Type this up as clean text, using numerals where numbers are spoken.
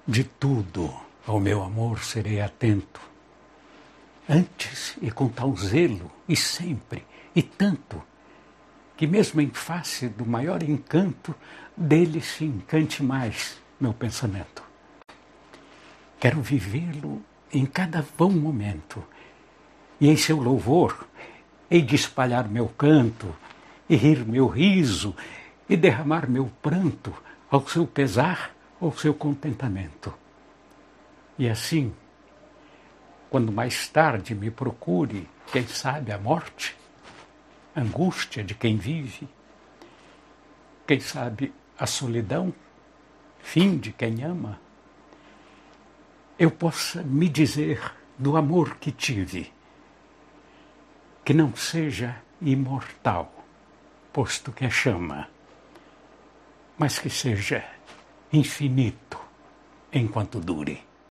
De tudo ao meu amor serei atento, antes e com tal zelo, e sempre, e tanto, que mesmo em face do maior encanto, dele se encante mais meu pensamento. Quero vivê-lo em cada vão momento, e em seu louvor hei de espalhar meu canto, e rir meu riso, e derramar meu pranto ao seu pesar, ao seu contentamento. E assim, quando mais tarde me procure, quem sabe a morte, angústia de quem vive, quem sabe a solidão, fim de quem ama, eu possa me dizer do amor que tive, que não seja imortal, posto que é chama, mas que seja infinito enquanto dure.